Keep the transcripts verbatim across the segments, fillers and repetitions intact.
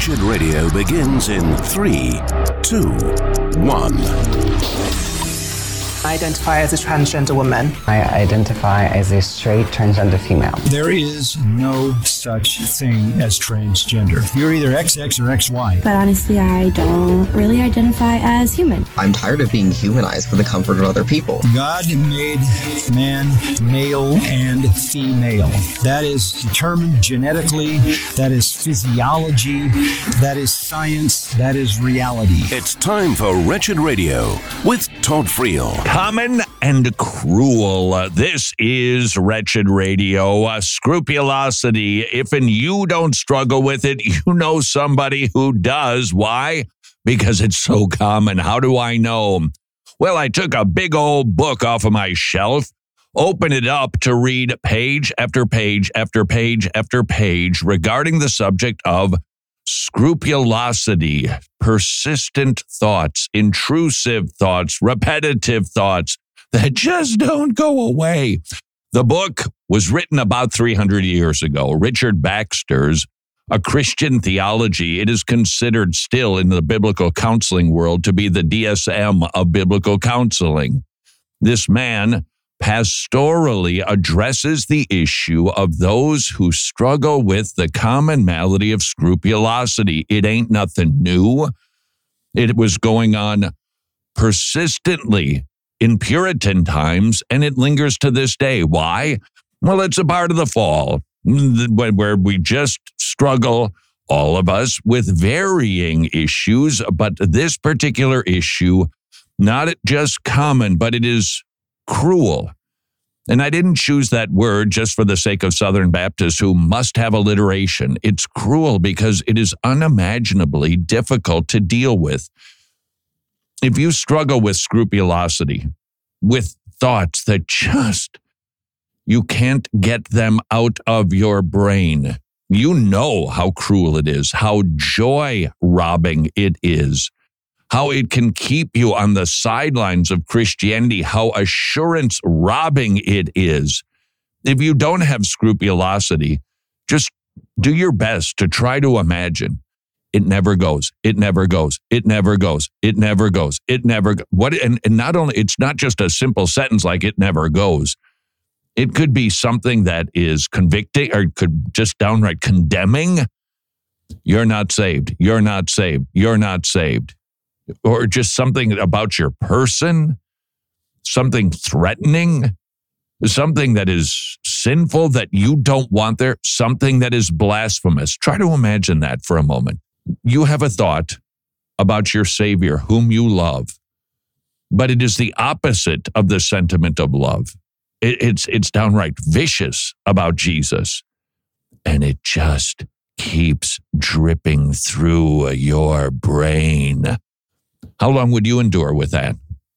Wretched Radio begins in three, two, one. I identify as a transgender woman. I identify as a straight transgender female. There is no such thing as transgender. You're either X X or X Y. But honestly, I don't really identify as human. I'm tired of being humanized for the comfort of other people. God made man male and female. That is determined genetically. That is physiology. That is science. That is reality. It's time for Wretched Radio with Todd Friel. Common and cruel. Uh, this is Wretched Radio. Uh, scrupulosity. If and you don't struggle with it, you know somebody who does. Why? Because it's so common. How do I know? Well, I took a big old book off of my shelf, opened it up to read page after page after page after page regarding the subject of scrupulosity, persistent thoughts, intrusive thoughts, repetitive thoughts that just don't go away. The book was written about three hundred years ago. Richard Baxter's A Christian Theology. It is considered still in the biblical counseling world to be the D S M of biblical counseling. This man pastorally addresses the issue of those who struggle with the common malady of scrupulosity. It ain't nothing new. It was going on persistently in Puritan times, and it lingers to this day. Why? Well, it's a part of the fall where we just struggle, all of us, with varying issues, but this particular issue, not just common, but it is cruel. And I didn't choose that word just for the sake of Southern Baptists who must have alliteration. It's cruel because it is unimaginably difficult to deal with. If you struggle with scrupulosity, with thoughts that just, you can't get them out of your brain, you know how cruel it is, how joy-robbing it is, how it can keep you on the sidelines of Christianity, how assurance-robbing it is. If you don't have scrupulosity, just do your best to try to imagine. It never goes. It never goes. It never goes. It never goes. It never goes. What? And, and not only, it's not just a simple sentence like it never goes. It could be something that is convicting or could just downright condemning. You're not saved. You're not saved. You're not saved. Or just something about your person, something threatening, something that is sinful that you don't want there, something that is blasphemous. Try to imagine that for a moment. You have a thought about your Savior, whom you love, but it is the opposite of the sentiment of love. It, it's, it's downright vicious about Jesus, and it just keeps dripping through your brain. How long would you endure with that?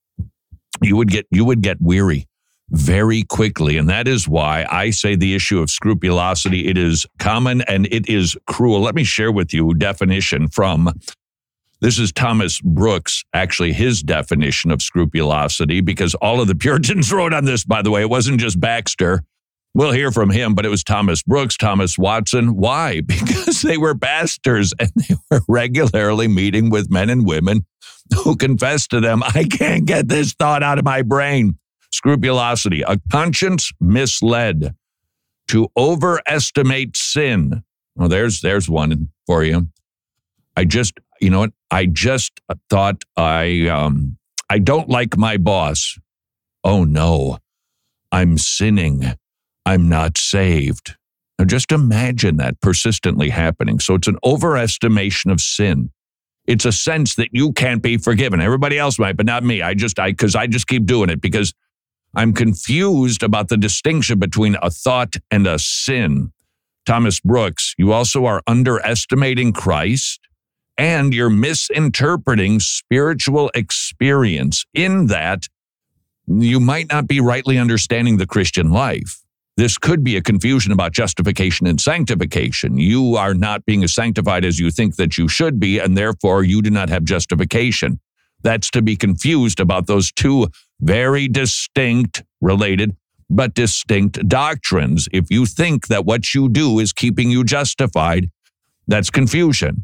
You would get you would get weary very quickly, and that is why I say the issue of scrupulosity, it is common and it is cruel. Let me share with you a definition from, this is Thomas Brooks, actually his definition of scrupulosity, because all of the Puritans wrote on this, by the way. It wasn't just Baxter. We'll hear from him, but it was Thomas Brooks, Thomas Watson. Why? Because they were pastors and they were regularly meeting with men and women who confessed to them, I can't get this thought out of my brain. Scrupulosity, a conscience misled to overestimate sin. Well, there's there's one for you. I just, you know what? I just thought I um I don't like my boss. Oh no, I'm sinning. I'm not saved. Now just imagine that persistently happening. So it's an overestimation of sin. It's a sense that you can't be forgiven. Everybody else might, but not me. I just, I, because I just keep doing it because I'm confused about the distinction between a thought and a sin. Thomas Brooks, you also are underestimating Christ and you're misinterpreting spiritual experience in that you might not be rightly understanding the Christian life. This could be a confusion about justification and sanctification. You are not being as sanctified as you think that you should be, and therefore you do not have justification. That's to be confused about those two very distinct, related, but distinct doctrines. If you think that what you do is keeping you justified, that's confusion.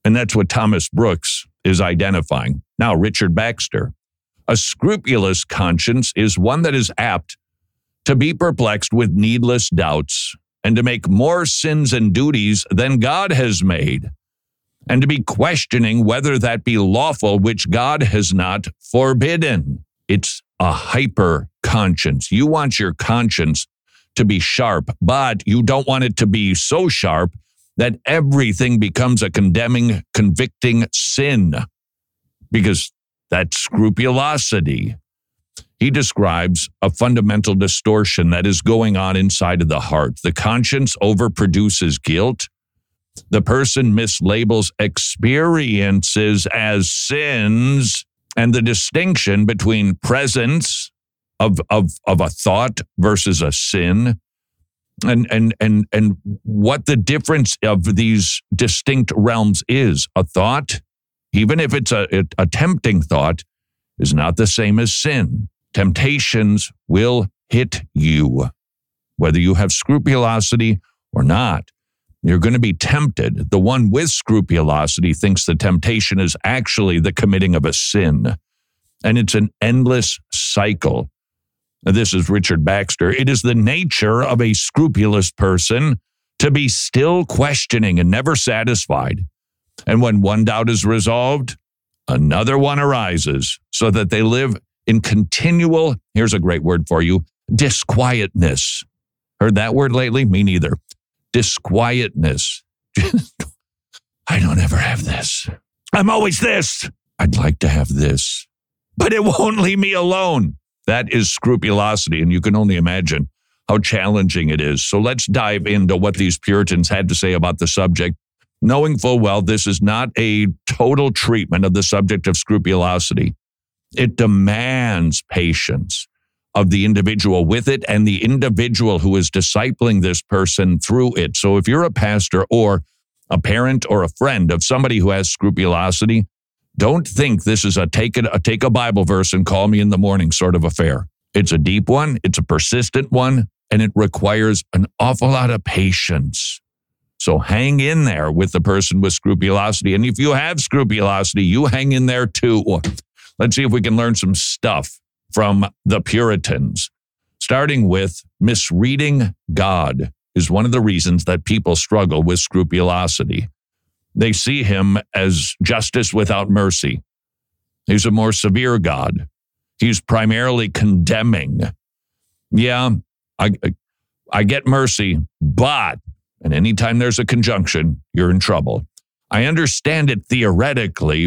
And that's what Thomas Brooks is identifying. Now, Richard Baxter. A scrupulous conscience is one that is apt to be perplexed with needless doubts and to make more sins and duties than God has made, and to be questioning whether that be lawful which God has not forbidden. It's a hyper conscience. You want your conscience to be sharp, but you don't want it to be so sharp that everything becomes a condemning, convicting sin, because that's scrupulosity. He describes a fundamental distortion that is going on inside of the heart. The conscience overproduces guilt. The person mislabels experiences as sins, and the distinction between presence of, of, of a thought versus a sin, and, and, and, and what the difference of these distinct realms is. A thought, even if it's a, a tempting thought, is not the same as sin. Temptations will hit you, whether you have scrupulosity or not. You're going to be tempted. The one with scrupulosity thinks the temptation is actually the committing of a sin, and it's an endless cycle. This is Richard Baxter. It is the nature of a scrupulous person to be still questioning and never satisfied. And when one doubt is resolved, another one arises, so that they live in continual, here's a great word for you, disquietness. Heard that word lately? Me neither. Disquietness. I don't ever have this. I'm always this. I'd like to have this, but it won't leave me alone. That is scrupulosity, and you can only imagine how challenging it is. So let's dive into what these Puritans had to say about the subject, knowing full well this is not a total treatment of the subject of scrupulosity. It demands patience of the individual with it and the individual who is discipling this person through it. So if you're a pastor or a parent or a friend of somebody who has scrupulosity, don't think this is a take a, a take a Bible verse and call me in the morning sort of affair. It's a deep one, it's a persistent one, and it requires an awful lot of patience. So hang in there with the person with scrupulosity. And if you have scrupulosity, you hang in there too. Let's see if we can learn some stuff from the Puritans. Starting with misreading God is one of the reasons that people struggle with scrupulosity. They see him as justice without mercy. He's a more severe God. He's primarily condemning. Yeah, I, I get mercy, but, and anytime there's a conjunction, you're in trouble. I understand it theoretically,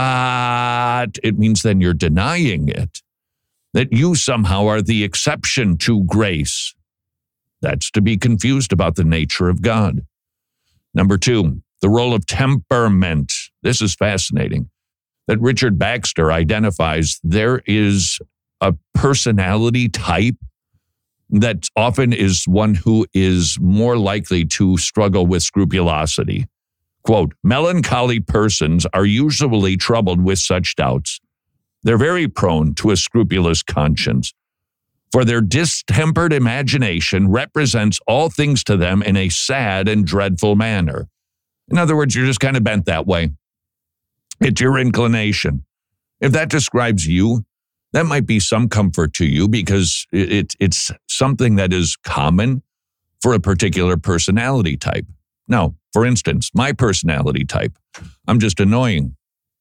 but it means then you're denying it. That you somehow are the exception to grace. That's to be confused about the nature of God. Number two, the role of temperament. This is fascinating. That Richard Baxter identifies there is a personality type that often is one who is more likely to struggle with scrupulosity. Quote, melancholy persons are usually troubled with such doubts. They're very prone to a scrupulous conscience, for their distempered imagination represents all things to them in a sad and dreadful manner. In other words, you're just kind of bent that way. It's your inclination. If that describes you, that might be some comfort to you because it, it, it's something that is common for a particular personality type. Now, for instance, my personality type, I'm just annoying.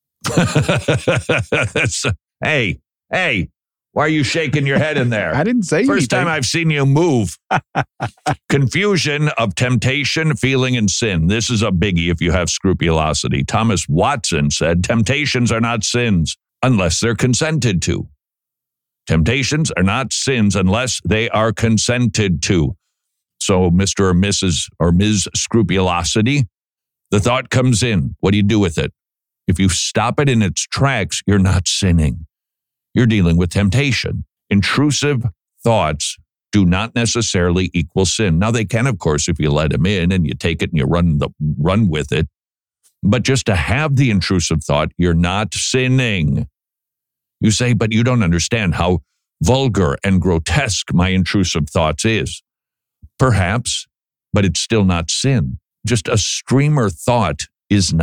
hey, hey, why are you shaking your head in there? I didn't say First anything. time I've seen you move. Confusion of temptation, feeling, and sin. This is a biggie if you have scrupulosity. Thomas Watson said, temptations are not sins unless they're consented to. Temptations are not sins unless they are consented to. So Mister or Missus or Miz Scrupulosity, the thought comes in. What do you do with it? If you stop it in its tracks, you're not sinning. You're dealing with temptation. Intrusive thoughts do not necessarily equal sin. Now, they can, of course, if you let them in and you take it and you run the run with it. But just to have the intrusive thought, you're not sinning. You say, but you don't understand how vulgar and grotesque my intrusive thoughts is. Perhaps, but it's still not sin. Just a streamer thought is not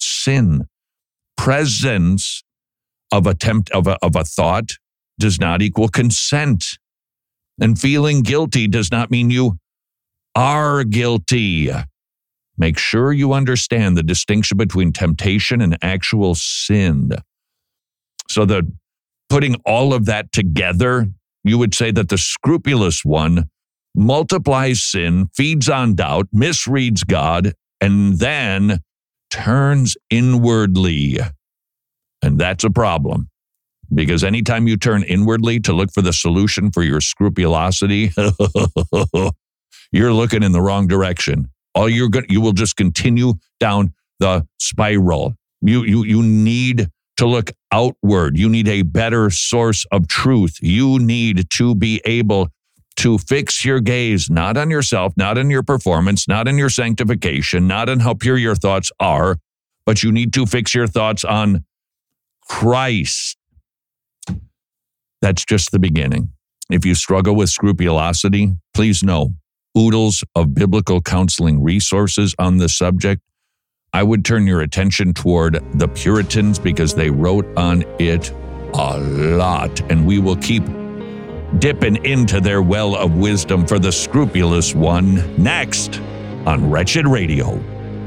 sin. Presence of a tempt of a, of a thought does not equal consent. And feeling guilty does not mean you are guilty. Make sure you understand the distinction between temptation and actual sin. So the putting all of that together, you would say that the scrupulous one multiplies sin, feeds on doubt, misreads God, and then turns inwardly. And that's a problem. Because anytime you turn inwardly to look for the solution for your scrupulosity, you're looking in the wrong direction. All you're going, you will just continue down the spiral. You, you, you need to look outward. You need a better source of truth. You need to be able to fix your gaze, not on yourself, not on your performance, not on your sanctification, not on how pure your thoughts are, but you need to fix your thoughts on Christ. That's just the beginning. If you struggle with scrupulosity, please know oodles of biblical counseling resources on the subject. I would turn your attention toward the Puritans because they wrote on it a lot, and we will keep dipping into their well of wisdom for the scrupulous one next on Wretched Radio.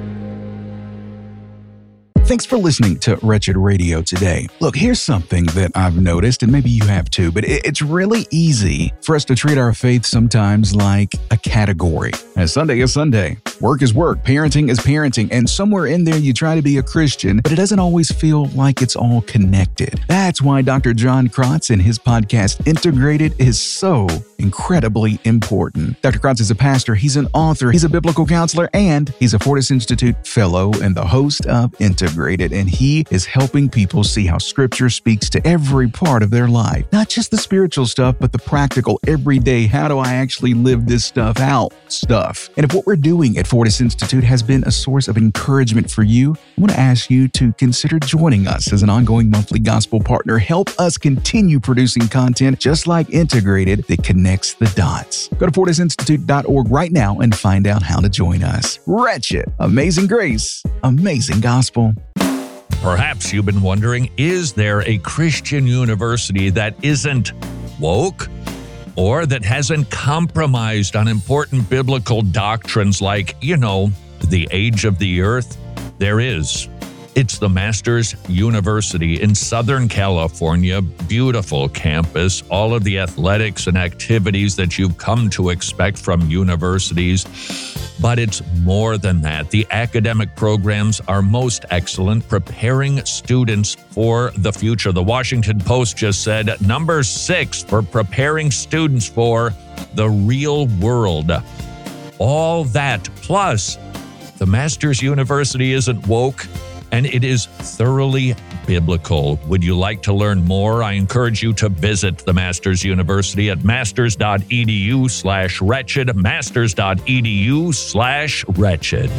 Thanks for listening to Wretched Radio today. Look, here's something that I've noticed, and maybe you have too, but it's really easy for us to treat our faith sometimes like a category. As Sunday is Sunday, work is work, parenting is parenting, and somewhere in there you try to be a Christian, but it doesn't always feel like it's all connected. That's why Doctor John Krotz and his podcast Integrated is so incredibly important. Doctor Krotz is a pastor, he's an author, he's a biblical counselor, and he's a Fortis Institute fellow and the host of Integrated. And he is helping people see how Scripture speaks to every part of their life. Not just the spiritual stuff, but the practical, everyday, how do I actually live this stuff out stuff. And if what we're doing at Fortis Institute has been a source of encouragement for you, I want to ask you to consider joining us as an ongoing monthly gospel partner. Help us continue producing content just like Integrated that connects the dots. Go to fortis institute dot org right now and find out how to join us. Wretched, amazing grace, amazing gospel. Perhaps you've been wondering, is there a Christian university that isn't woke or that hasn't compromised on important biblical doctrines like, you know, the age of the earth? There is. It's the Masters University in Southern California. Beautiful campus, all of the athletics and activities that you've come to expect from universities. But it's more than that. The academic programs are most excellent, preparing students for the future. The Washington Post just said number six for preparing students for the real world. All that, plus the Masters University isn't woke, and it is thoroughly biblical. Would you like to learn more? I encourage you to visit the Masters University at masters.edu slash wretched, masters.edu slash wretched.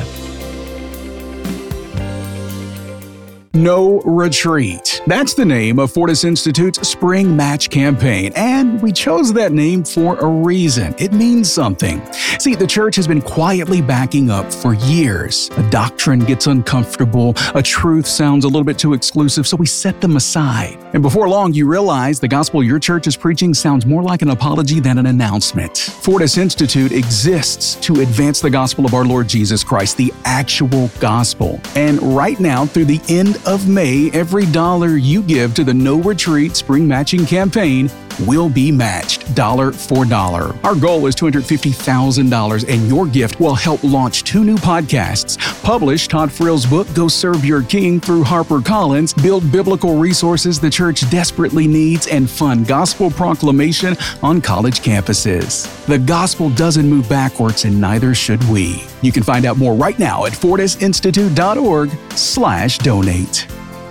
No Retreat. That's the name of Fortis Institute's Spring Match campaign, and we chose that name for a reason. It means something. See, the church has been quietly backing up for years. A doctrine gets uncomfortable, a truth sounds a little bit too exclusive, so we set them aside. And before long, you realize the gospel your church is preaching sounds more like an apology than an announcement. Fortis Institute exists to advance the gospel of our Lord Jesus Christ, the actual gospel. And right now, through the end of May, every dollar you give to the No Retreat Spring Matching campaign will be matched dollar for dollar. Our goal is two hundred fifty thousand dollars, and your gift will help launch two new podcasts, publish Todd Frill's book, Go Serve Your King, through HarperCollins, build biblical resources the church desperately needs, and fund gospel proclamation on college campuses. The gospel doesn't move backwards, and neither should we. You can find out more right now at fortisinstitute.org slash donate.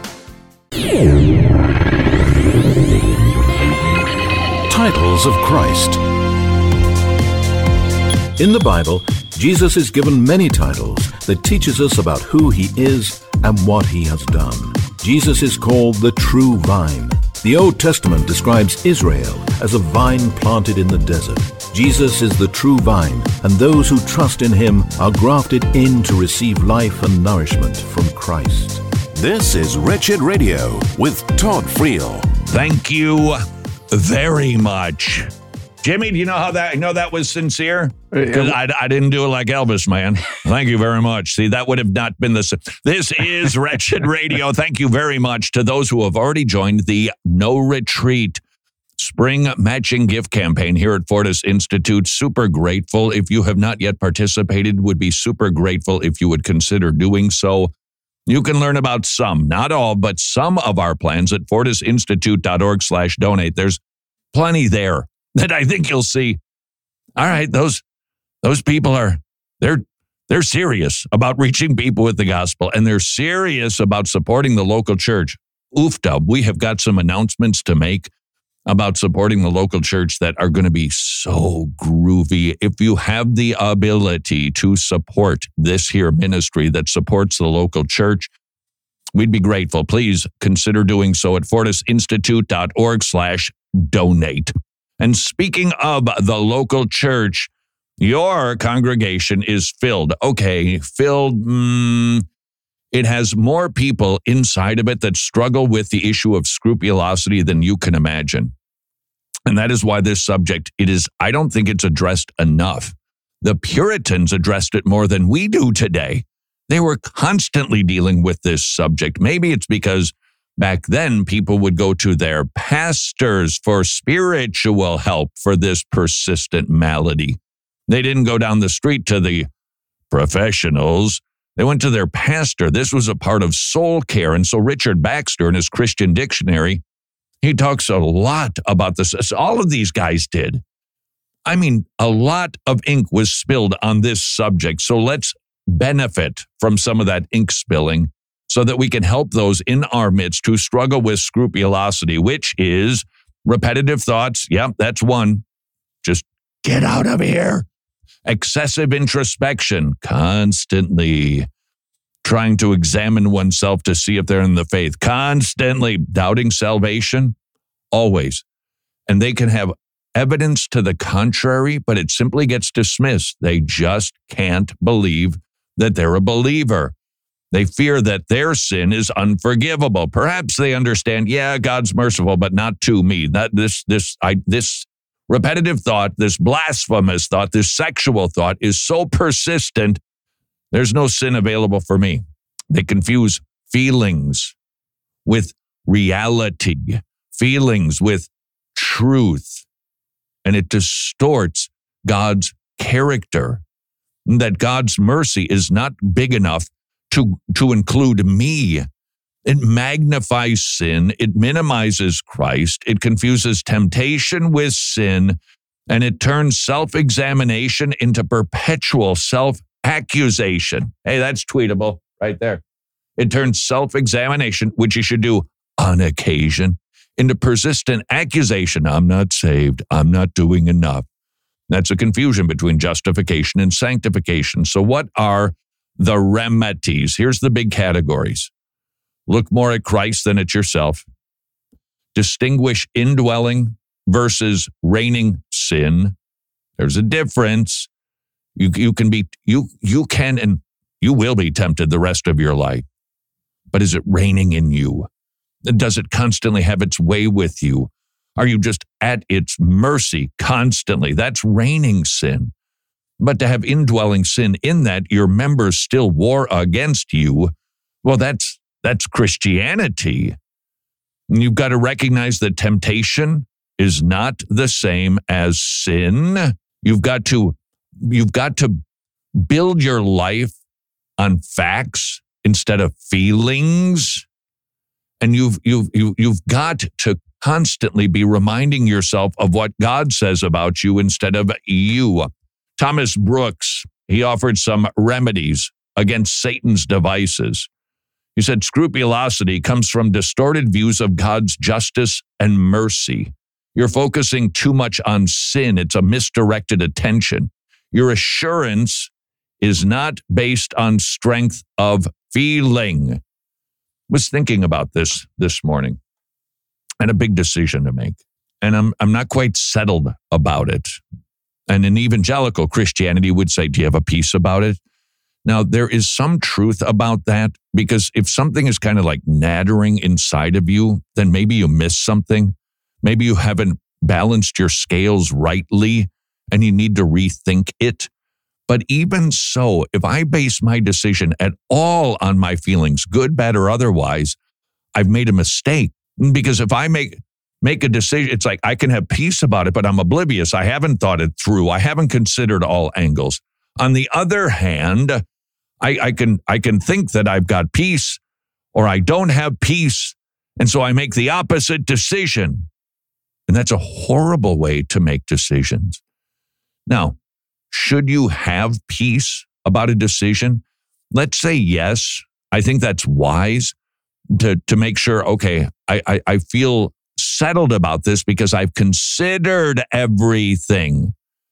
Titles of Christ. In the Bible, Jesus is given many titles that teaches us about who he is and what he has done. Jesus is called the true vine. The Old Testament describes Israel as a vine planted in the desert. Jesus is the true vine, and those who trust in him are grafted in to receive life and nourishment from Christ. This is Wretched Radio with Todd Friel. Thank you very much. Jimmy, do you know how that, you know that was sincere? Because I, I didn't do it like Elvis, man. Thank you very much. See, that would have not been the... This is Wretched Radio. Thank you very much to those who have already joined the No Retreat Spring Matching Gift Campaign here at Fortis Institute. Super grateful. If you have not yet participated, would be super grateful if you would consider doing so. You can learn about some, not all, but some of our plans at fortisinstitute.org slash donate. There's plenty there that I think you'll see. All right, those those people are, they're they're serious about reaching people with the gospel, and they're serious about supporting the local church. Oofda, we have got some announcements to make about supporting the local church that are going to be so groovy. If you have the ability to support this here ministry that supports the local church, we'd be grateful. Please consider doing so at fortisinstitute.org slash donate. And speaking of the local church, your congregation is filled. Okay, filled. Mm, it has more people inside of it that struggle with the issue of scrupulosity than you can imagine. And that is why this subject, it is, I don't think it's addressed enough. The Puritans addressed it more than we do today. They were constantly dealing with this subject. Maybe it's because back then, people would go to their pastors for spiritual help for this persistent malady. They didn't go down the street to the professionals. They went to their pastor. This was a part of soul care. And so Richard Baxter in his Christian Dictionary, he talks a lot about this. All of these guys did. I mean, a lot of ink was spilled on this subject. So let's benefit from some of that ink spilling, so that we can help those in our midst who struggle with scrupulosity, which is repetitive thoughts. Yeah, that's one. Just get out of here. Excessive introspection, constantly trying to examine oneself to see if they're in the faith, constantly doubting salvation, always. And they can have evidence to the contrary, but it simply gets dismissed. They just can't believe that they're a believer. They fear that their sin is unforgivable. Perhaps they understand, yeah, God's merciful, but not to me. That this this I this repetitive thought, this blasphemous thought, this sexual thought is so persistent, there's no sin available for me. They confuse feelings with reality, feelings with truth, and it distorts God's character. That God's mercy is not big enough to, to include me. It magnifies sin. It minimizes Christ. It confuses temptation with sin. And it turns self-examination into perpetual self-accusation. Hey, that's tweetable right there. It turns self-examination, which you should do on occasion, into persistent accusation. I'm not saved. I'm not doing enough. That's a confusion between justification and sanctification. So what are the remedies? Here's the big categories. Look more at Christ than at yourself. Distinguish indwelling versus reigning sin. There's a difference. You, you can be, you, you can, and you will be tempted the rest of your life. But is it reigning in you? Does it constantly have its way with you? Are you just at its mercy constantly? That's reigning sin. But to have indwelling sin in that your members still war against you, well, that's that's Christianity. And you've got to recognize that temptation is not the same as sin. You've got to you've got to build your life on facts instead of feelings. And you've you've you, you've got to constantly be reminding yourself of what God says about you instead of you. Thomas Brooks, he offered some remedies against Satan's devices. He said, scrupulosity comes from distorted views of God's justice and mercy. You're focusing too much on sin. It's a misdirected attention. Your assurance is not based on strength of feeling. I was thinking about this this morning. And a big decision to make. And I'm I'm not quite settled about it. And an evangelical Christianity would say, do you have a peace about it? Now, there is some truth about that, because if something is kind of like nattering inside of you, then maybe you miss something. Maybe you haven't balanced your scales rightly and you need to rethink it. But even so, if I base my decision at all on my feelings, good, bad, or otherwise, I've made a mistake. Because if I make make a decision, it's like I can have peace about it, but I'm oblivious. I haven't thought it through. I haven't considered all angles. On the other hand, I, I can I can think that I've got peace, or I don't have peace, and so I make the opposite decision. And that's a horrible way to make decisions. Now, should you have peace about a decision? Let's say yes. I think that's wise to, to make sure, okay, I, I, I feel settled about this because I've considered everything.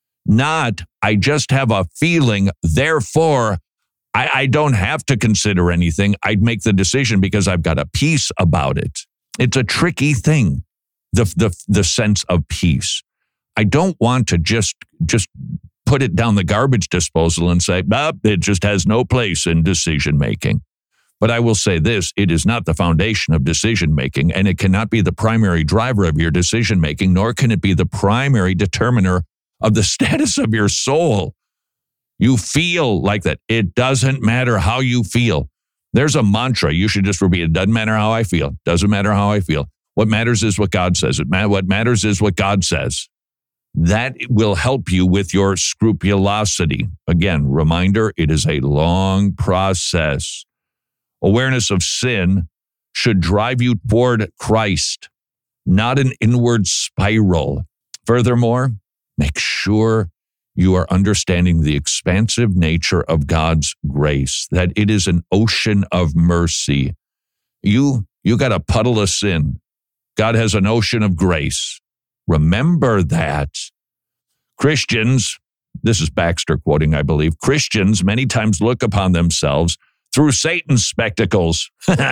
Not, I just have a feeling, therefore, I, I don't have to consider anything. I'd make the decision because I've got a peace about it. It's a tricky thing, the, the, the sense of peace. I don't want to just, just put it down the garbage disposal and say, ah, it just has no place in decision making. But I will say this, it is not the foundation of decision making, and it cannot be the primary driver of your decision making, nor can it be the primary determiner of the status of your soul. You feel like that. It doesn't matter how you feel. There's a mantra you should just repeat. It doesn't matter how I feel. Doesn't matter how I feel. What matters is what God says. It ma- what matters is what God says. That will help you with your scrupulosity. Again, reminder, it is a long process. Awareness of sin should drive you toward Christ, not an inward spiral. Furthermore, make sure you are understanding the expansive nature of God's grace, that it is an ocean of mercy. You, you got a puddle of sin. God has an ocean of grace. Remember that. Christians, this is Baxter quoting, I believe, Christians many times look upon themselves through Satan's spectacles.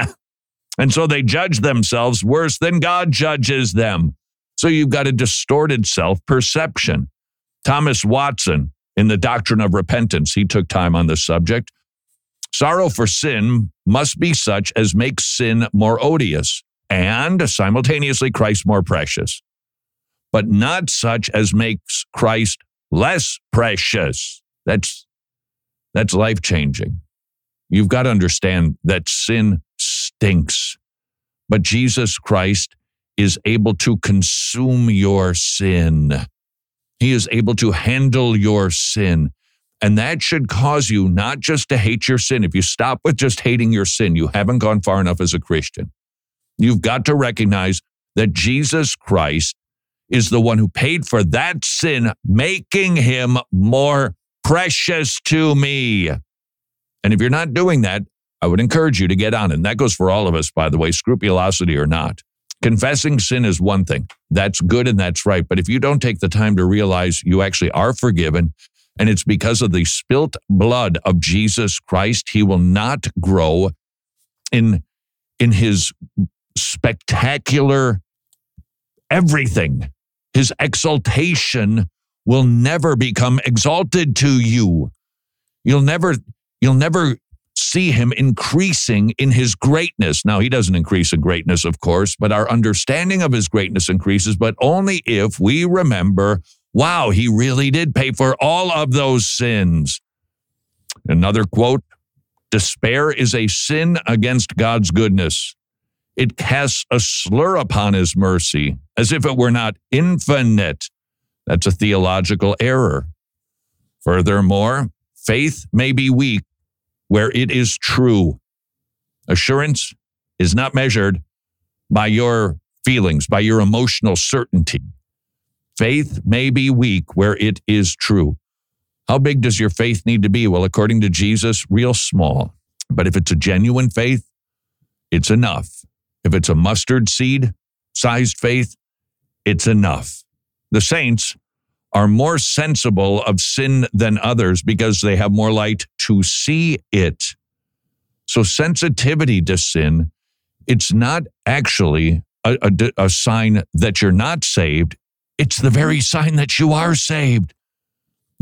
And so they judge themselves worse than God judges them. So you've got a distorted self-perception. Thomas Watson, in The Doctrine of Repentance, he took time on this subject. Sorrow for sin must be such as makes sin more odious and simultaneously Christ more precious, but not such as makes Christ less precious. That's, that's life-changing. You've got to understand that sin stinks, but Jesus Christ is able to consume your sin. He is able to handle your sin. And that should cause you not just to hate your sin. If you stop with just hating your sin, you haven't gone far enough as a Christian. You've got to recognize that Jesus Christ is the one who paid for that sin, making him more precious to me. And if you're not doing that, I would encourage you to get on it. And that goes for all of us, by the way, scrupulosity or not. Confessing sin is one thing. That's good and that's right. But if you don't take the time to realize you actually are forgiven, and it's because of the spilt blood of Jesus Christ, he will not grow in, in his spectacular everything. His exaltation will never become exalted to you. You'll never, you'll never see him increasing in his greatness. Now, he doesn't increase in greatness, of course, but our understanding of his greatness increases, but only if we remember, wow, he really did pay for all of those sins. Another quote, despair is a sin against God's goodness. It casts a slur upon his mercy, as if it were not infinite. That's a theological error. Furthermore, faith may be weak where it is true. Assurance is not measured by your feelings, by your emotional certainty. Faith may be weak where it is true. How big does your faith need to be? Well, according to Jesus, real small. But if it's a genuine faith, it's enough. If it's a mustard seed sized faith, it's enough. The saints are more sensible of sin than others because they have more light to see it. So sensitivity to sin, it's not actually a, a, a sign that you're not saved. It's the very sign that you are saved.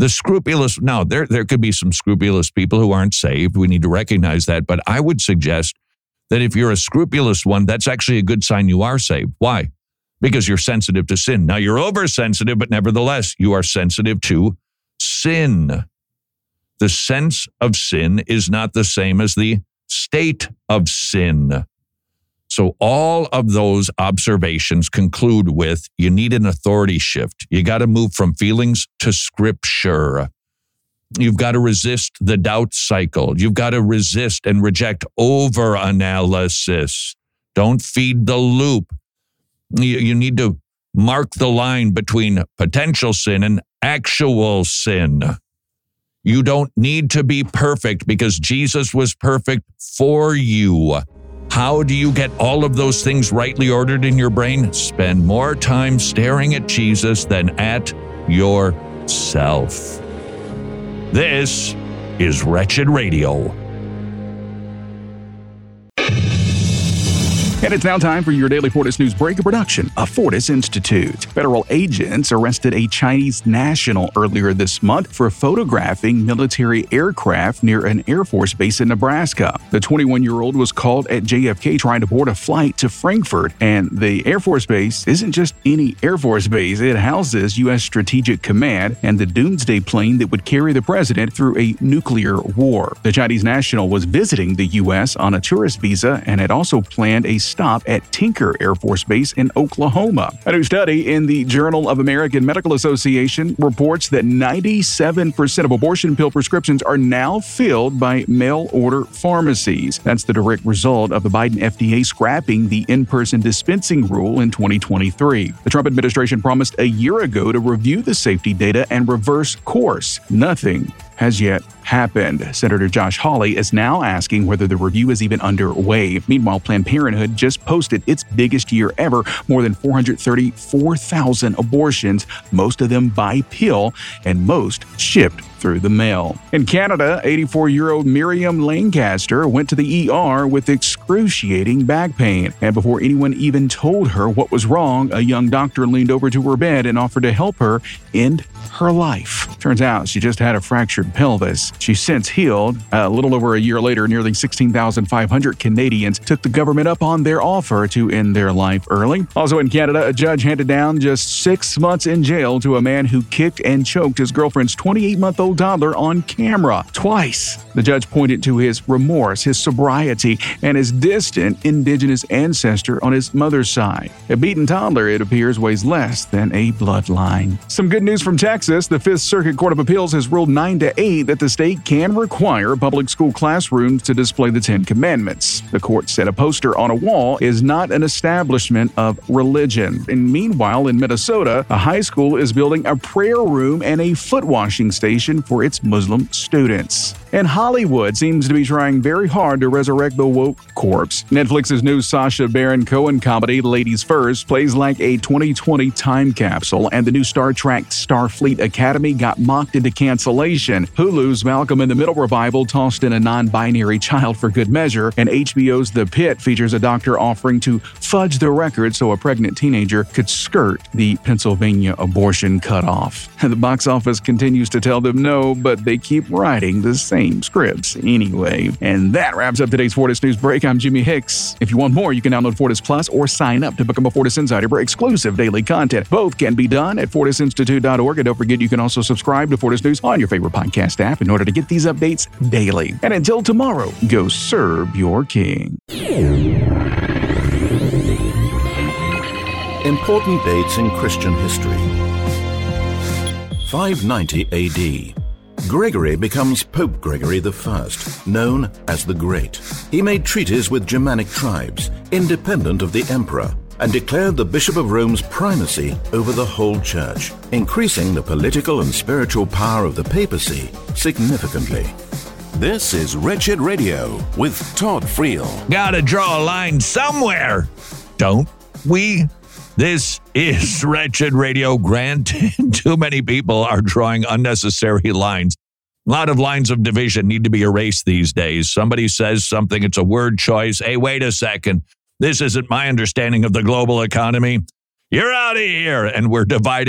The scrupulous, now there, there could be some scrupulous people who aren't saved. We need to recognize that. But I would suggest that if you're a scrupulous one, that's actually a good sign you are saved. Why? Because you're sensitive to sin. Now you're oversensitive, but nevertheless, you are sensitive to sin. The sense of sin is not the same as the state of sin. So all of those observations conclude with, you need an authority shift. You got to move from feelings to scripture. You've got to resist the doubt cycle. You've got to resist and reject over-analysis. Don't feed the loop. You, you need to mark the line between potential sin and actual sin. You don't need to be perfect because Jesus was perfect for you. How do you get all of those things rightly ordered in your brain? Spend more time staring at Jesus than at yourself. This is Wretched Radio. And it's now time for your daily Fortis News Break, a production of Fortis Institute. Federal agents arrested a Chinese national earlier this month for photographing military aircraft near an Air Force base in Nebraska. The twenty-one-year-old was caught at J F K trying to board a flight to Frankfurt, and the Air Force base isn't just any Air Force base. It houses U S Strategic Command and the Doomsday plane that would carry the president through a nuclear war. The Chinese national was visiting the U S on a tourist visa and had also planned a stop at Tinker Air Force Base in Oklahoma. A new study in the Journal of American Medical Association reports that ninety-seven percent of abortion pill prescriptions are now filled by mail-order pharmacies. That's the direct result of the Biden F D A scrapping the in-person dispensing rule in twenty twenty-three. The Trump administration promised a year ago to review the safety data and reverse course. Nothing has yet happened. Senator Josh Hawley is now asking whether the review is even underway. Meanwhile, Planned Parenthood just posted its biggest year ever, more than four hundred thirty-four thousand abortions, most of them by pill, and most shipped through the mail. In Canada, eighty-four-year-old Miriam Lancaster went to the E R with excruciating back pain. And before anyone even told her what was wrong, a young doctor leaned over to her bed and offered to help her end her life. Turns out she just had a fractured pelvis. She's since healed. A little over a year later, nearly sixteen thousand five hundred Canadians took the government up on their offer to end their life early. Also in Canada, a judge handed down just six months in jail to a man who kicked and choked his girlfriend's twenty-eight-month-old toddler on camera twice. The judge pointed to his remorse, his sobriety, and his distant indigenous ancestor on his mother's side. A beaten toddler, it appears, weighs less than a bloodline. Some good news from Texas. The Fifth Circuit Court of Appeals has ruled nine to eight that the state can require public school classrooms to display the Ten Commandments. The court said a poster on a wall is not an establishment of religion. And meanwhile, in Minnesota, a high school is building a prayer room and a foot washing station for its Muslim students. And Hollywood seems to be trying very hard to resurrect the woke corpse. Netflix's new Sacha Baron Cohen comedy, Ladies First, plays like a twenty twenty time capsule, and the new Star Trek Starfleet Academy got mocked into cancellation. Hulu's Malcolm in the Middle revival tossed in a non-binary child for good measure, and H B O's The Pit features a doctor offering to fudge the record so a pregnant teenager could skirt the Pennsylvania abortion cutoff. The box office continues to tell them no, but they keep writing the same scripts anyway. And that wraps up today's Fortis News Break. I'm Jimmy Hicks. If you want more, you can download Fortis Plus or sign up to become a Fortis Insider for exclusive daily content. Both can be done at fortis institute dot org. And don't forget, you can also subscribe to Fortis News on your favorite podcast app in order to get these updates daily. And until tomorrow, go serve your king. Important dates in Christian history. five ninety A D. Gregory becomes Pope Gregory the First, known as the Great. He made treaties with Germanic tribes, independent of the emperor, and declared the Bishop of Rome's primacy over the whole church, increasing the political and spiritual power of the papacy significantly. This is Wretched Radio with Todd Friel. Gotta draw a line somewhere, don't we? This is Wretched Radio. Granted, too many people are drawing unnecessary lines. A lot of lines of division need to be erased these days. Somebody says something, it's a word choice. Hey, wait a second. This isn't my understanding of the global economy. You're out of here. And we're dividing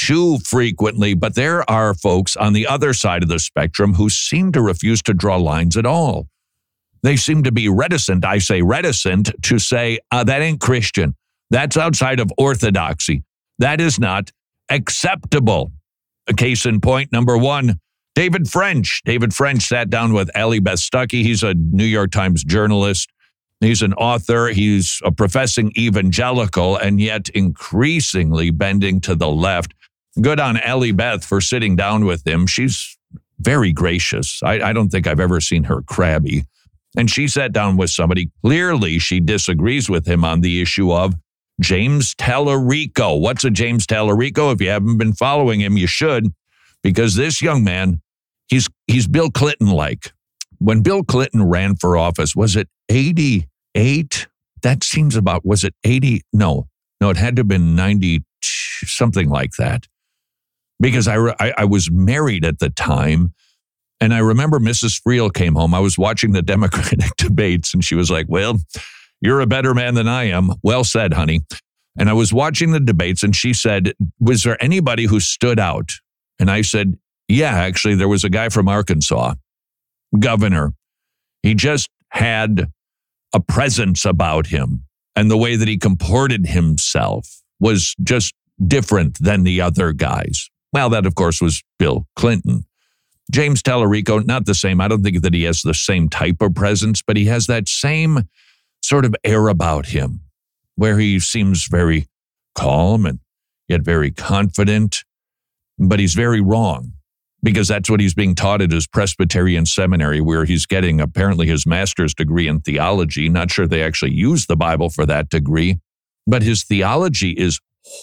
too frequently, but there are folks on the other side of the spectrum who seem to refuse to draw lines at all. They seem to be reticent, I say reticent, to say, uh, that ain't Christian. That's outside of orthodoxy. That is not acceptable. A case in point, number one, David French. David French sat down with Allie Beth Stuckey. He's a New York Times journalist. He's an author. He's a professing evangelical and yet increasingly bending to the left. Good on Allie Beth for sitting down with him. She's very gracious. I, I don't think I've ever seen her crabby. And she sat down with somebody. Clearly, she disagrees with him on the issue of James Tallarico. What's a James Tallarico? If you haven't been following him, you should, because this young man, he's he's Bill Clinton-like. When Bill Clinton ran for office, was it eighty-eight? That seems about, was it eighty? No, no, it had to have been ninety, something like that. Because I, I, I was married at the time, and I remember Missus Friel came home. I was watching the Democratic debates, and she was like, well, you're a better man than I am. Well said, honey. And I was watching the debates, and she said, was there anybody who stood out? And I said, yeah, actually, there was a guy from Arkansas, governor. He just had a presence about him, and the way that he comported himself was just different than the other guys. Well, that, of course, was Bill Clinton. James Tallarico, not the same. I don't think that he has the same type of presence, but he has that same sort of air about him where he seems very calm and yet very confident, but he's very wrong because that's what he's being taught at his Presbyterian seminary, where he's getting apparently his master's degree in theology. Not sure they actually use the Bible for that degree, but his theology is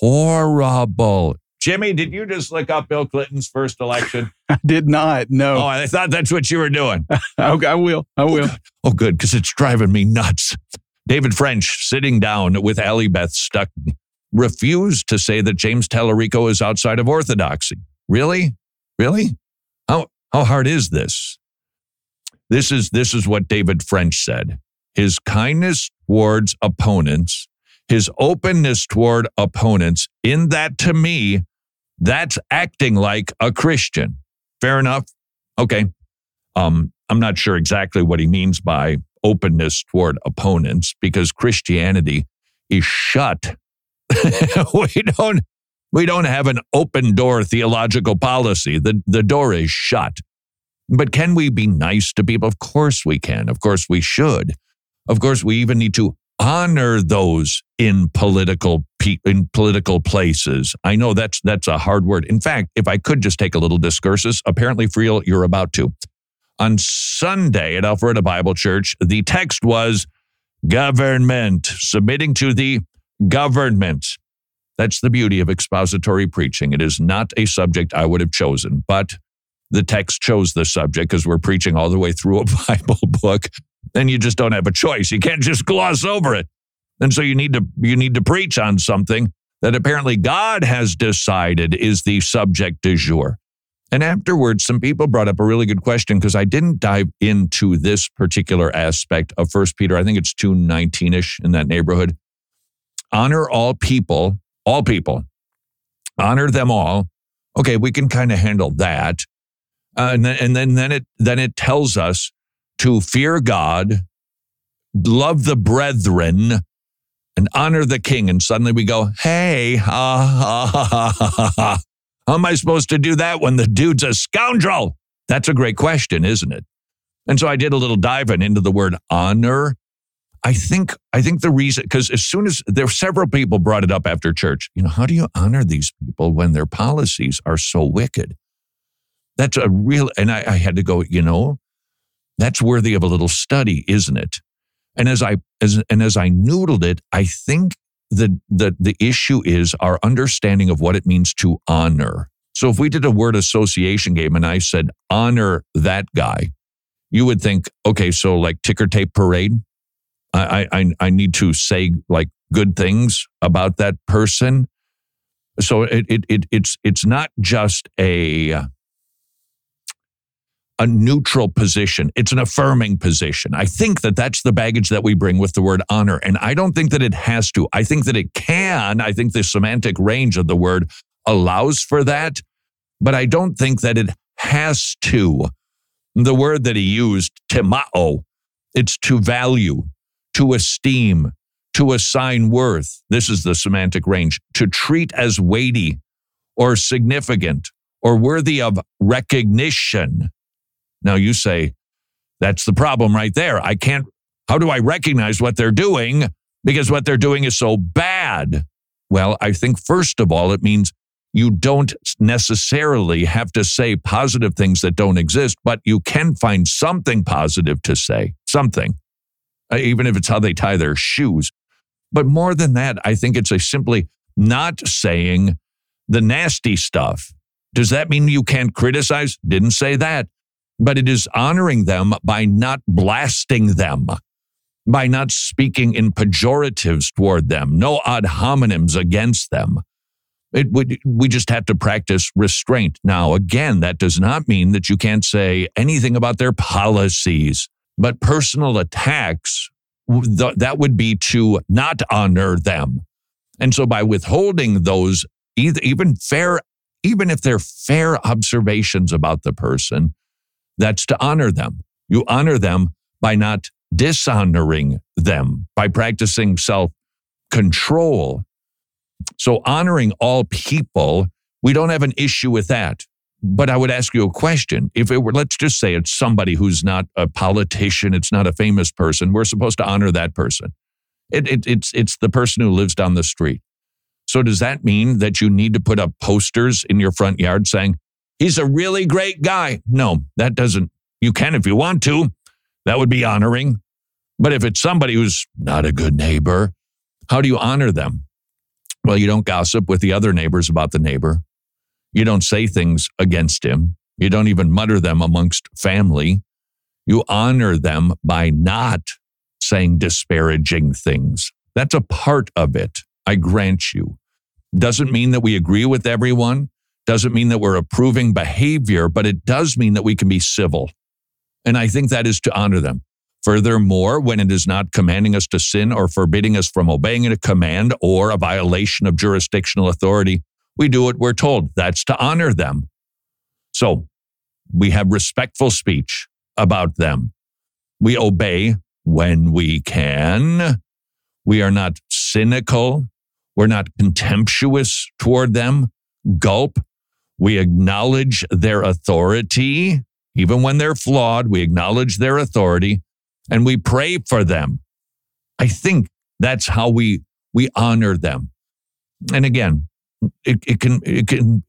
horrible. Jimmy, did you just look up Bill Clinton's first election? I did not, no. Oh, I thought that's what you were doing. Okay, I will, I will. Oh, good, because it's driving me nuts. David French, sitting down with Allie Beth Stuckey, refused to say that James Tallarico is outside of orthodoxy. Really? Really? How how hard is this? This is this is what David French said. His kindness towards opponents, his openness toward opponents, in that, to me, that's acting like a Christian. Fair enough? Okay. Um, I'm not sure exactly what he means by openness toward opponents, because Christianity is shut. we don't we don't have an open door theological policy. The, the door is shut. But can we be nice to people? Of course we can. Of course we should. Of course we even need to honor those in political in political places. I know that's that's a hard word. In fact, if I could just take a little discursus, apparently, Friel, you're about to. On Sunday at Alpharetta Bible Church, the text was government, submitting to the government. That's the beauty of expository preaching. It is not a subject I would have chosen, but the text chose the subject because we're preaching all the way through a Bible book, and you just don't have a choice. You can't just gloss over it. And so you need to you need to preach on something that apparently God has decided is the subject du jour. And afterwards, some people brought up a really good question, because I didn't dive into this particular aspect of First Peter. I think it's two nineteen-ish in that neighborhood. Honor all people, all people. Honor them all. Okay, we can kind of handle that. Uh, and then, and then, then it then it tells us to fear God, love the brethren, and honor the king. And suddenly we go, hey, ha, ha, ha, ha, ha. How am I supposed to do that when the dude's a scoundrel? That's a great question, isn't it? And so I did a little diving into the word honor. I think I think the reason, because as soon as there were several people brought it up after church, you know, how do you honor these people when their policies are so wicked? That's a real, and I, I had to go, you know, that's worthy of a little study, isn't it? And as I as and as I noodled it, I think the the the issue is our understanding of what it means to honor. So if we did a word association game and I said honor that guy, you would think, okay, so like ticker tape parade. I I I need to say like good things about that person. So it it, it it's it's not just a a neutral position. It's an affirming position. I think that that's the baggage that we bring with the word honor. And I don't think that it has to. I think that it can. I think the semantic range of the word allows for that, but I don't think that it has to. The word that he used, timao, it's to value, to esteem, to assign worth. This is the semantic range. To treat as weighty or significant or worthy of recognition. Now you say, that's the problem right there. I can't, how do I recognize what they're doing? Because what they're doing is so bad. Well, I think first of all, it means you don't necessarily have to say positive things that don't exist, but you can find something positive to say, something, even if it's how they tie their shoes. But more than that, I think it's a simply not saying the nasty stuff. Does that mean you can't criticize? Didn't say that. But it is honoring them by not blasting them, by not speaking in pejoratives toward them, no ad hominems against them. It would, we just have to practice restraint. Now, again, that does not mean that you can't say anything about their policies, but personal attacks, th- that would be to not honor them. And so by withholding those, either, even fair, even if they're fair observations about the person, that's to honor them. You honor them by not dishonoring them, by practicing self-control. So honoring all people, we don't have an issue with that. But I would ask you a question. If it were, let's just say it's somebody who's not a politician, it's not a famous person, we're supposed to honor that person. It, it, it's, it's the person who lives down the street. So does that mean that you need to put up posters in your front yard saying, he's a really great guy? No, that doesn't. You can if you want to. That would be honoring. But if it's somebody who's not a good neighbor, how do you honor them? Well, you don't gossip with the other neighbors about the neighbor. You don't say things against him. You don't even mutter them amongst family. You honor them by not saying disparaging things. That's a part of it, I grant you. Doesn't mean that we agree with everyone. Doesn't mean that we're approving behavior, but it does mean that we can be civil. And I think that is to honor them. Furthermore, when it is not commanding us to sin or forbidding us from obeying a command or a violation of jurisdictional authority, we do what we're told. That's to honor them. So we have respectful speech about them. We obey when we can. We are not cynical. We're not contemptuous toward them. Gulp. We acknowledge their authority. Even when they're flawed, we acknowledge their authority and we pray for them. I think that's how we we honor them. And again, it, it can it can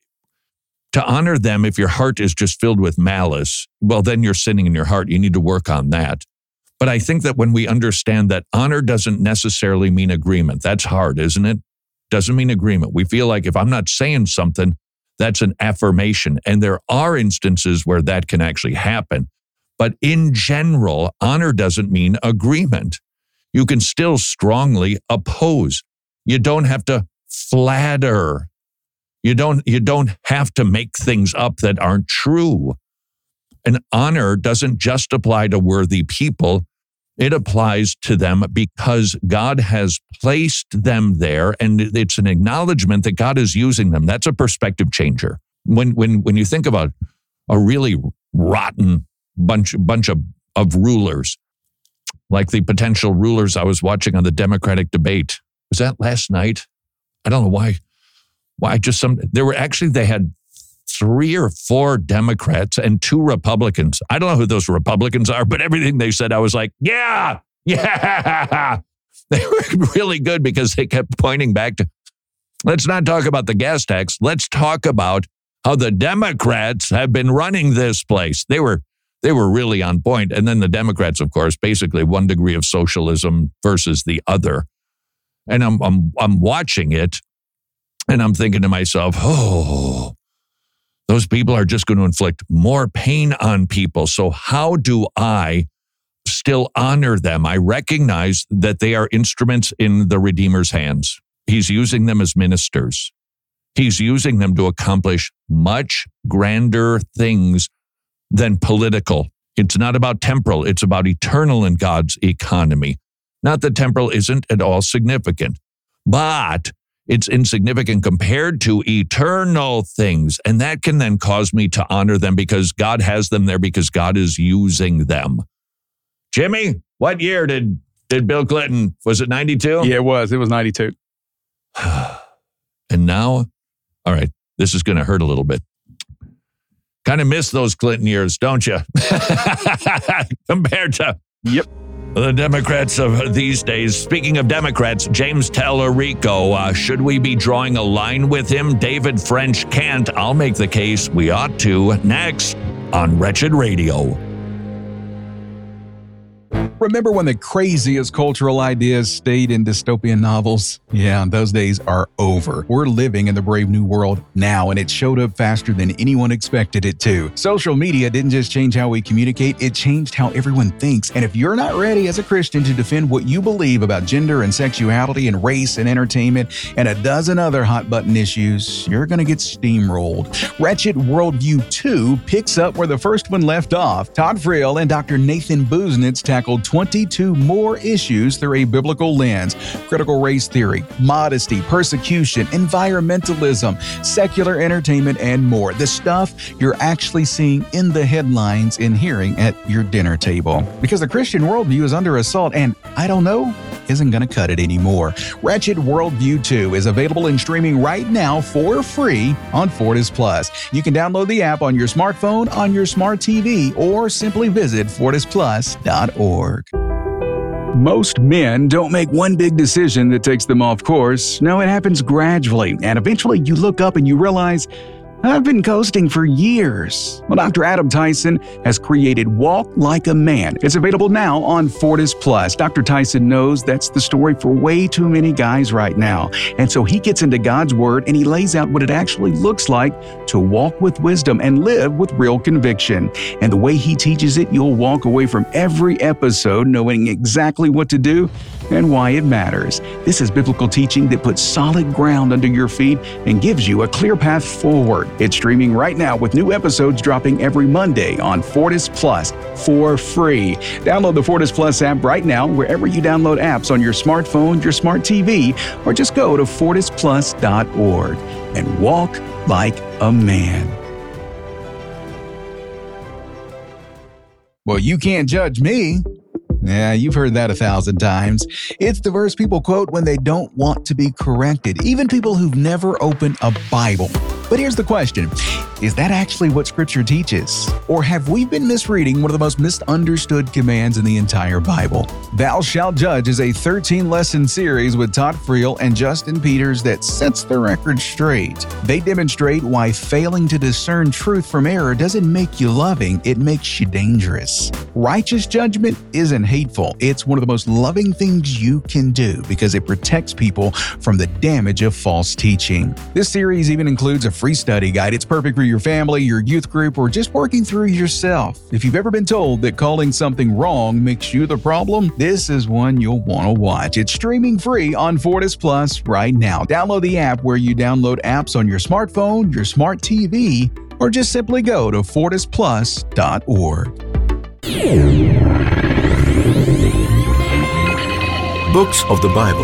to honor them, if your heart is just filled with malice, well, then you're sinning in your heart. You need to work on that. But I think that when we understand that honor doesn't necessarily mean agreement, that's hard, isn't it? Doesn't mean agreement. We feel like if I'm not saying something, that's an affirmation. And there are instances where that can actually happen. But in general, honor doesn't mean agreement. You can still strongly oppose. You don't have to flatter. You don't, you don't have to make things up that aren't true. And honor doesn't just apply to worthy people. It applies to them because God has placed them there, and it's an acknowledgement that God is using them. That's a perspective changer. When when when you think about a really rotten bunch bunch of, of rulers, like the potential rulers I was watching on the Democratic debate. Was that last night? I don't know why. Why just some there were actually they had three or four Democrats and two Republicans. I don't know who those Republicans are, but everything they said, I was like, yeah, yeah. They were really good because they kept pointing back to, let's not talk about the gas tax. Let's talk about how the Democrats have been running this place. They were they were really on point. And then the Democrats, of course, basically one degree of socialism versus the other. And I'm I'm I'm watching it and I'm thinking to myself, oh, those people are just going to inflict more pain on people. So how do I still honor them? I recognize that they are instruments in the Redeemer's hands. He's using them as ministers. He's using them to accomplish much grander things than political. It's not about temporal. It's about eternal in God's economy. Not that temporal isn't at all significant, but it's insignificant compared to eternal things. And that can then cause me to honor them because God has them there because God is using them. Jimmy, what year did, did Bill Clinton, was it ninety-two? Yeah, it was. It was ninety-two. And now, all right, this is going to hurt a little bit. Kind of miss those Clinton years, don't you? Compared to yep. the Democrats of these days. Speaking of Democrats, James Tallarico, uh, should we be drawing a line with him? David French can't. I'll make the case we ought to. Next on Wretched Radio. Remember when the craziest cultural ideas stayed in dystopian novels? Yeah, those days are over. We're living in the brave new world now, and it showed up faster than anyone expected it to. Social media didn't just change how we communicate, it changed how everyone thinks. And if you're not ready as a Christian to defend what you believe about gender and sexuality and race and entertainment and a dozen other hot-button issues, you're going to get steamrolled. Wretched Worldview two picks up where the first one left off. Todd Friel and Doctor Nathan Busenitz tackled twenty-two more issues through a biblical lens: critical race theory, modesty, persecution, environmentalism, secular entertainment, and more. The stuff you're actually seeing in the headlines and hearing at your dinner table. Because the Christian worldview is under assault, and I don't know, isn't going to cut it anymore. Wretched Worldview two is available and streaming right now for free on Fortis Plus. You can download the app on your smartphone, on your smart T V, or simply visit fortis plus dot org. Most men don't make one big decision that takes them off course. No, it happens gradually, and eventually you look up and you realize, I've been coasting for years. Well, Doctor Adam Tyson has created Walk Like a Man. It's available now on Fortis Plus. Doctor Tyson knows that's the story for way too many guys right now. And so he gets into God's Word and he lays out what it actually looks like to walk with wisdom and live with real conviction. And the way he teaches it, you'll walk away from every episode knowing exactly what to do and why it matters. This is biblical teaching that puts solid ground under your feet and gives you a clear path forward. It's streaming right now with new episodes dropping every Monday on Fortis Plus for free. Download the Fortis Plus app right now wherever you download apps on your smartphone, your smart T V, or just go to fortis plus dot org and walk like a man. Well, you can't judge me. Yeah, you've heard that a thousand times. It's the verse people quote when they don't want to be corrected, even people who've never opened a Bible. But here's the question. Is that actually what Scripture teaches? Or have we been misreading one of the most misunderstood commands in the entire Bible? Thou Shalt Judge is a thirteen-lesson series with Todd Friel and Justin Peters that sets the record straight. They demonstrate why failing to discern truth from error doesn't make you loving, it makes you dangerous. Righteous judgment isn't hateful. It's one of the most loving things you can do because it protects people from the damage of false teaching. This series even includes a free study guide. It's perfect for your family, your youth group, or just working through yourself. If you've ever been told that calling something wrong makes you the problem, this is one you'll want to watch. It's streaming free on Fortis Plus right now. Download the app where you download apps on your smartphone, your smart T V, or just simply go to fortis plus dot org. Books of the Bible.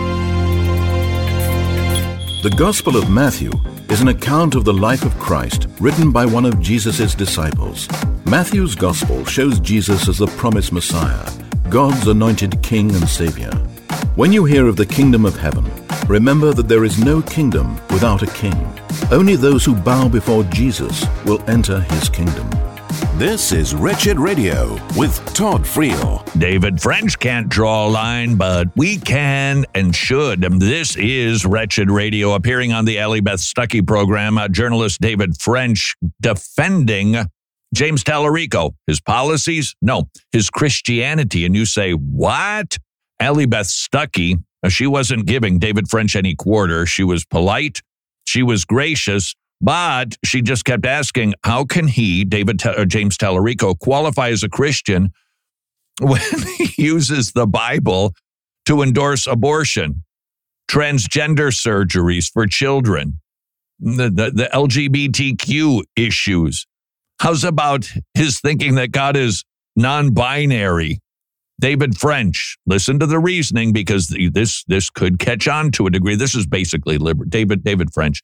The Gospel of Matthew is an account of the life of Christ written by one of Jesus' disciples. Matthew's Gospel shows Jesus as the promised Messiah, God's anointed King and Savior. When you hear of the kingdom of heaven, remember that there is no kingdom without a king. Only those who bow before Jesus will enter his kingdom. This is Wretched Radio with Todd Friel. David French can't draw a line, but we can and should. And this is Wretched Radio, appearing on the Allie Beth Stuckey program. Uh, journalist David French defending James Tallarico. His policies? No, his Christianity. And you say, what? Allie Beth Stuckey, uh, she wasn't giving David French any quarter. She was polite. She was gracious. But she just kept asking, how can he, David or James Tallarico, qualify as a Christian when he uses the Bible to endorse abortion, transgender surgeries for children, the, the, the L G B T Q issues? How's about his thinking that God is non-binary? David French, listen to the reasoning because this this could catch on to a degree. This is basically liber- David David French.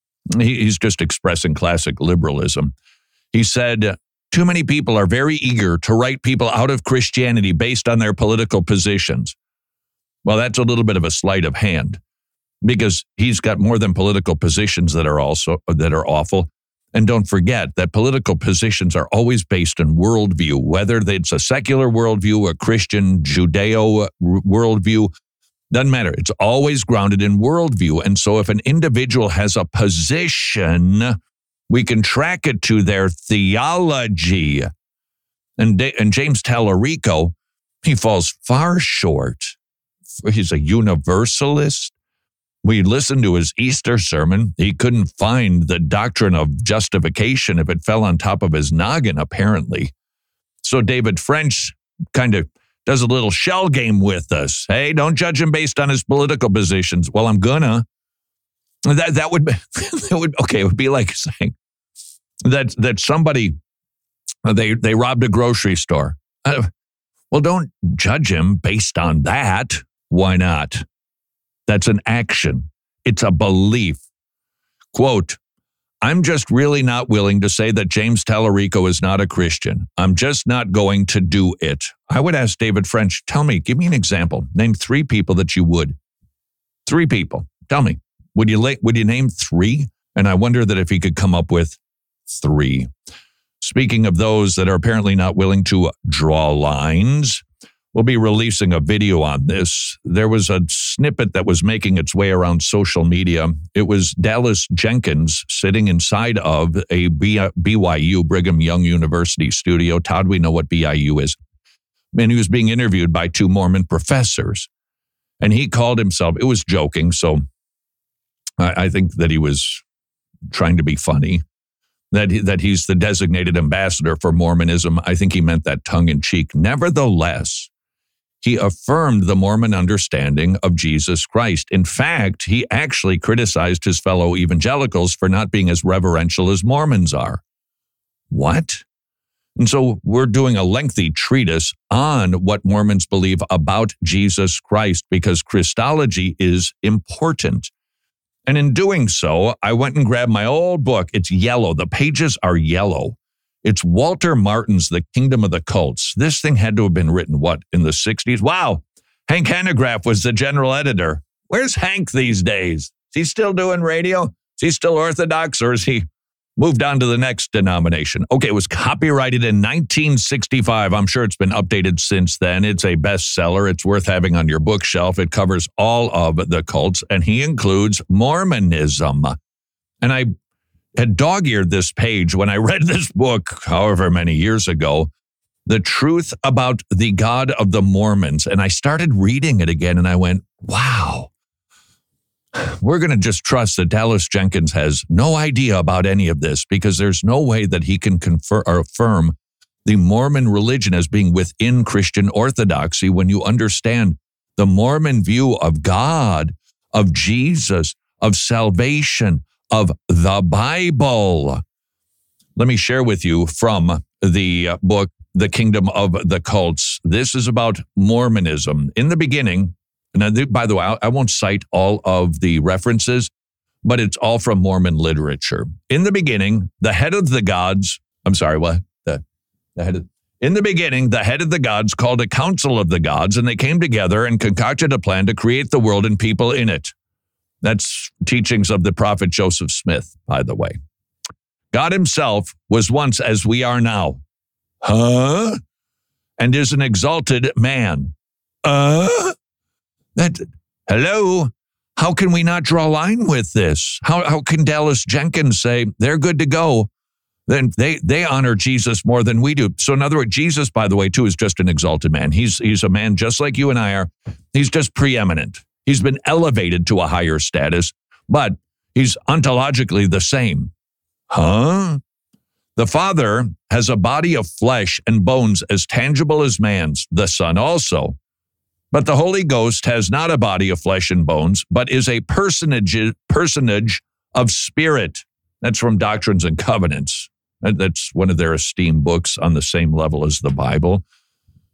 He, he's just expressing classic liberalism. He said, too many people are very eager to write people out of Christianity based on their political positions. Well, that's a little bit of a sleight of hand because he's got more than political positions that are also that are awful. And don't forget that political positions are always based on worldview, whether it's a secular worldview, a Christian, Judeo worldview, doesn't matter. It's always grounded in worldview. And so if an individual has a position, we can track it to their theology. And, and James Tallarico, he falls far short. He's a universalist. We listened to his Easter sermon. He couldn't find the doctrine of justification if it fell on top of his noggin, apparently. So David French kind of does a little shell game with us. Hey, don't judge him based on his political positions. Well, I'm gonna. That that would be, that would okay. It would be like saying that that somebody they they robbed a grocery store. Uh, well, don't judge him based on that. Why not? That's an action. It's a belief. Quote, I'm just really not willing to say that James Tallarico is not a Christian. I'm just not going to do it. I would ask David French, tell me, give me an example. Name three people that you would. Three people. Tell me, would you, la- would you name three? And I wonder that if he could come up with three. Speaking of those that are apparently not willing to draw lines, we'll be releasing a video on this. There was a snippet that was making its way around social media. It was Dallas Jenkins sitting inside of a B Y U, Brigham Young University studio. Todd, we know what B I U is. And he was being interviewed by two Mormon professors. And he called himself, it was joking, so I, I think that he was trying to be funny. That, he, that he's the designated ambassador for Mormonism. I think he meant that tongue-in-cheek. Nevertheless, he affirmed the Mormon understanding of Jesus Christ. In fact, he actually criticized his fellow evangelicals for not being as reverential as Mormons are. What? And so we're doing a lengthy treatise on what Mormons believe about Jesus Christ because Christology is important. And in doing so, I went and grabbed my old book. It's yellow. The pages are yellow. It's Walter Martin's The Kingdom of the Cults. This thing had to have been written, what, in the sixties? Wow. Hank Hanegraaff was the general editor. Where's Hank these days? Is he still doing radio? Is he still Orthodox, or is he moved on to the next denomination? Okay, it was copyrighted in nineteen sixty-five. I'm sure it's been updated since then. It's a bestseller. It's worth having on your bookshelf. It covers all of the cults, and he includes Mormonism. And I had dog-eared this page when I read this book, however many years ago, The Truth About the God of the Mormons. And I started reading it again, and I went, wow. We're going to just trust that Dallas Jenkins has no idea about any of this because there's no way that he can confer or affirm the Mormon religion as being within Christian orthodoxy when you understand the Mormon view of God, of Jesus, of salvation, of the Bible. Let me share with you from the book, The Kingdom of the Cults. This is about Mormonism. In the beginning, and by the way, I won't cite all of the references, but it's all from Mormon literature. In the beginning, the head of the gods, I'm sorry, what? The, the head of, in the beginning, the head of the gods called a council of the gods, and they came together and concocted a plan to create the world and people in it. That's teachings of the prophet Joseph Smith, by the way. God himself was once as we are now. Huh? And is an exalted man. Uh? That, hello? How can we not draw a line with this? How how can Dallas Jenkins say they're good to go? Then they they honor Jesus more than we do. So in other words, Jesus, by the way, too, is just an exalted man. He's he's a man just like you and I are. He's just preeminent. He's been elevated to a higher status, but he's ontologically the same. Huh? The Father has a body of flesh and bones as tangible as man's, the Son also. But the Holy Ghost has not a body of flesh and bones, but is a personage, personage of spirit. That's from Doctrines and Covenants. That's one of their esteemed books on the same level as the Bible.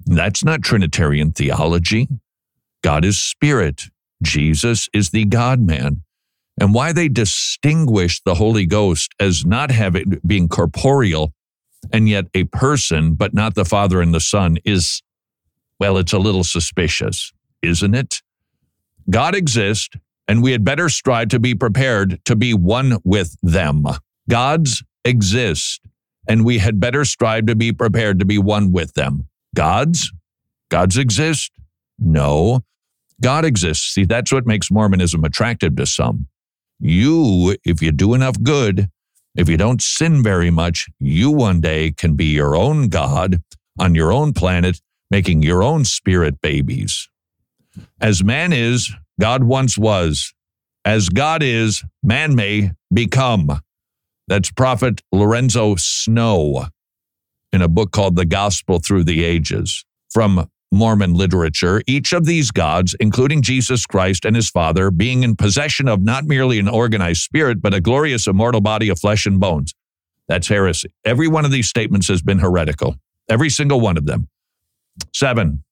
That's not Trinitarian theology. God is spirit. Jesus is the God-man. And why they distinguish the Holy Ghost as not having being corporeal and yet a person, but not the Father and the Son is, well, it's a little suspicious, isn't it? God exists, and we had better strive to be prepared to be one with them. Gods exist, and we had better strive to be prepared to be one with them. Gods? Gods exist? No. God exists. See, that's what makes Mormonism attractive to some. You, if you do enough good, if you don't sin very much, you one day can be your own God on your own planet, making your own spirit babies. As man is, God once was. As God is, man may become. That's Prophet Lorenzo Snow in a book called The Gospel Through the Ages. From Mormon literature, each of these gods, including Jesus Christ and his Father, being in possession of not merely an organized spirit, but a glorious immortal body of flesh and bones. That's heresy. Every one of these statements has been heretical. Every single one of them. Seven,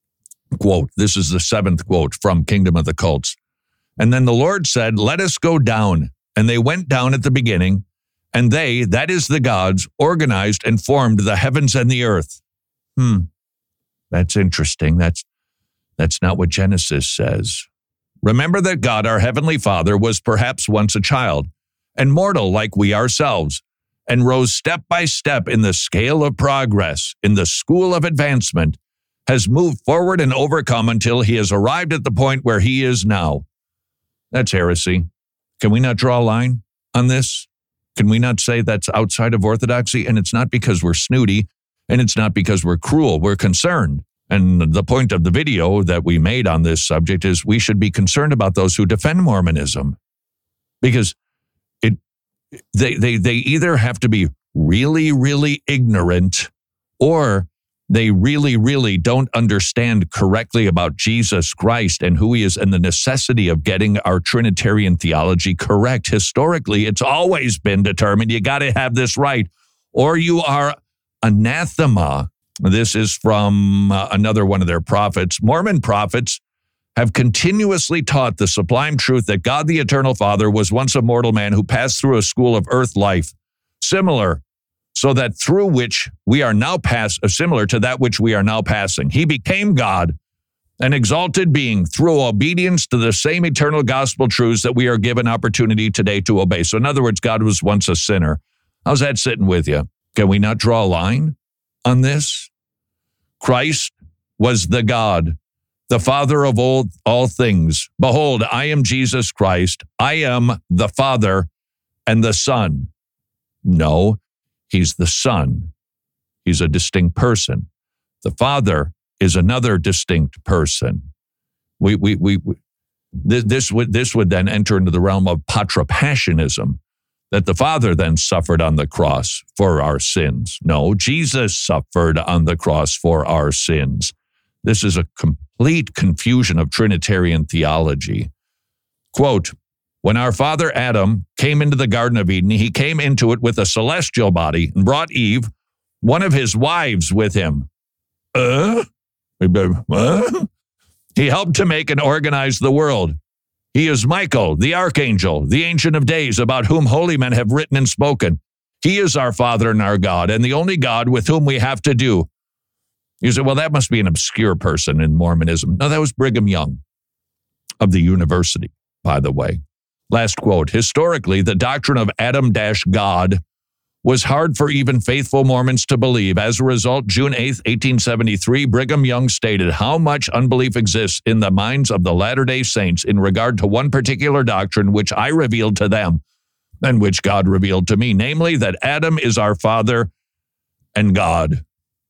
quote, this is the seventh quote from Kingdom of the Cults. And then the Lord said, let us go down. And they went down at the beginning, and they, that is the gods, organized and formed the heavens and the earth. Hmm. That's interesting. That's that's not what Genesis says. Remember that God, our heavenly Father, was perhaps once a child and mortal like we ourselves, and rose step by step in the scale of progress, in the school of advancement, has moved forward and overcome until he has arrived at the point where he is now. That's heresy. Can we not draw a line on this? Can we not say that's outside of orthodoxy? And it's not because we're snooty. And it's not because we're cruel, we're concerned. And the point of the video that we made on this subject is we should be concerned about those who defend Mormonism. Because it they they they either have to be really, really ignorant, or they really, really don't understand correctly about Jesus Christ and who he is and the necessity of getting our Trinitarian theology correct. Historically, it's always been determined you got to have this right, or you are anathema. This is from uh, another one of their prophets. Mormon prophets have continuously taught the sublime truth that God the Eternal Father was once a mortal man who passed through a school of earth life, similar, so that through which we are now pass, uh, similar to that which we are now passing. He became God, an exalted being, through obedience to the same eternal gospel truths that we are given opportunity today to obey. So in other words, God was once a sinner. How's that sitting with you? Can we not draw a line on this? Christ was the God, the Father of all, all things. Behold, I am Jesus Christ. I am the Father and the Son. No, he's the Son. He's a distinct person. The Father is another distinct person. We, we, we, we this, this would, this would then enter into the realm of patripassionism, that the Father then suffered on the cross for our sins. No, Jesus suffered on the cross for our sins. This is a complete confusion of Trinitarian theology. Quote, when our father Adam came into the Garden of Eden, he came into it with a celestial body and brought Eve, one of his wives, with him. Uh? Uh? He helped to make and organize the world. He is Michael, the archangel, the Ancient of Days, about whom holy men have written and spoken. He is our Father and our God, and the only God with whom we have to do. You say, well, that must be an obscure person in Mormonism. No, that was Brigham Young of the university, by the way. Last quote, historically, the doctrine of Adam-God was hard for even faithful Mormons to believe. As a result, June eighth, eighteen seventy-three, Brigham Young stated how much unbelief exists in the minds of the Latter-day Saints in regard to one particular doctrine which I revealed to them and which God revealed to me, namely that Adam is our father and God.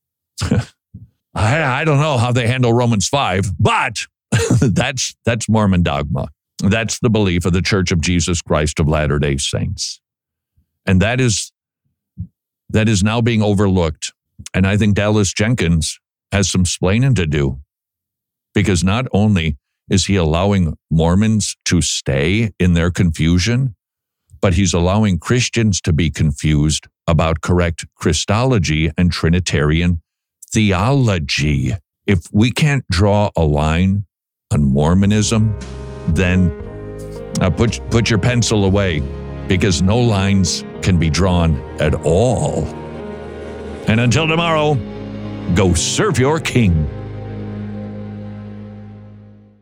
I, I don't know how they handle Romans five, but that's that's Mormon dogma. That's the belief of the Church of Jesus Christ of Latter-day Saints. And that is that is now being overlooked. And I think Dallas Jenkins has some splaining to do, because not only is he allowing Mormons to stay in their confusion, but he's allowing Christians to be confused about correct Christology and Trinitarian theology. If we can't draw a line on Mormonism, then uh, put, put your pencil away, because no lines can be drawn at all. And until tomorrow, go serve your king.